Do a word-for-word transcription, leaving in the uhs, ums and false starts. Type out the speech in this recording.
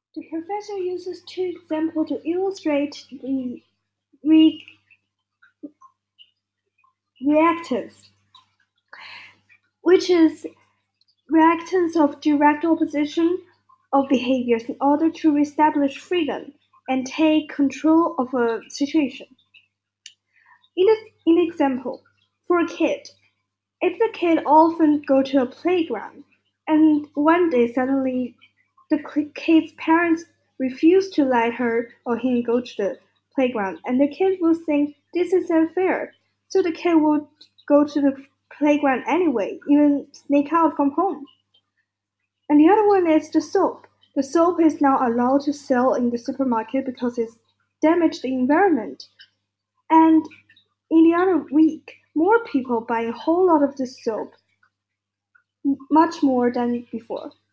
The professor uses two examples to illustrate the re- reactance, which is reactance of direct opposition of behaviors in order to reestablish freedom and take control of a situation. In the, in the example, for a kid, if the kid often go to a playground and one day suddenly the kid's parents refuse to let her or him go to the playground, and the kid will think this is unfair, so the kid will go to the playground anyway, even sneak out from home. And the other one is the soap. The soap is now allowed to sell in the supermarket because it's damaged the environment. And in the other week, more people buy a whole lot of this soap, much more than before.